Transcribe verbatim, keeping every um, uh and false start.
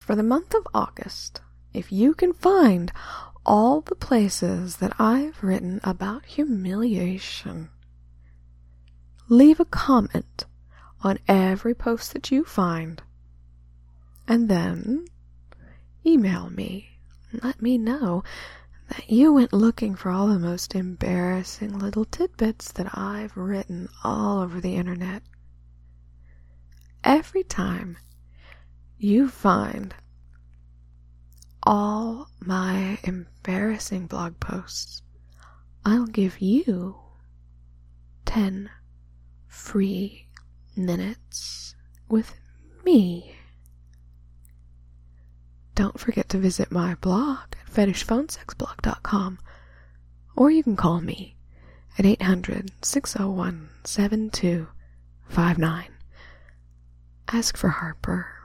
For the month of August, if you can find all the places that I've written about humiliation, leave a comment on every post that you find, and then email me and let me know that you went looking for all the most embarrassing little tidbits that I've written all over the internet. Every time you find all my embarrassing blog posts, I'll give you ten free minutes with me. Don't forget to visit my blog at fetish phone sex blog dot com, or you can call me at eight hundred, six oh one, seven two five nine. Ask for Harper.